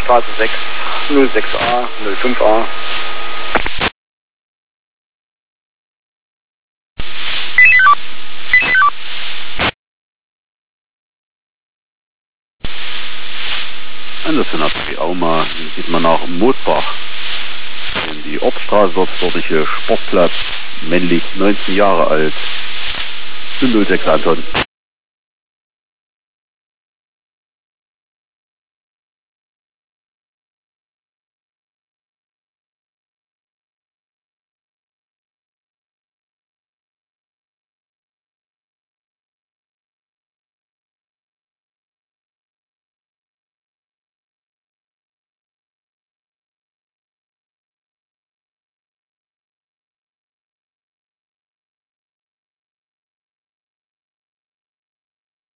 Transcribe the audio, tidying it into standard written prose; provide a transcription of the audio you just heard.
Straße 6, 06A, 05A. Anderson hat die Auma, sieht man nach Motbach. Und die Obststraße, dortige Sportplatz, männlich 19 Jahre alt, 06 Anton.